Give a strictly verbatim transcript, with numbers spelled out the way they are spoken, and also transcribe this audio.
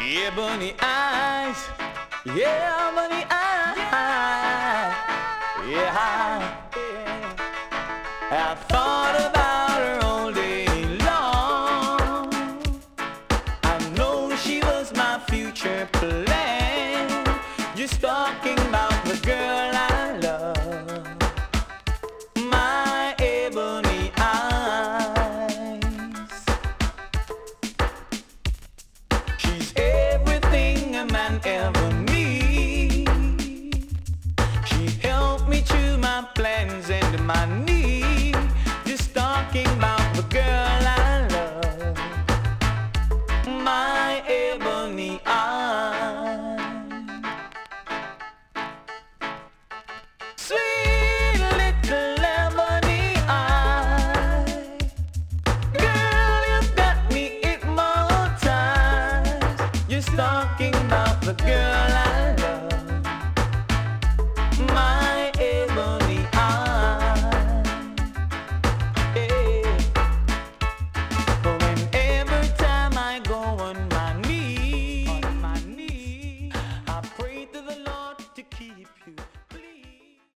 Ebony eyes, yeah, ebony eyes, yeah. I thought about her all day long. I know she was my future plan. Just talking about the girl I love, my ebony eyes. She's everything a man ever needs. She helped me to my plans and my needs. Just talking about the girl I love, my ebony eyes. Sweet little ebony eye, girl, you've got me hypnotized. Just talking about the girl I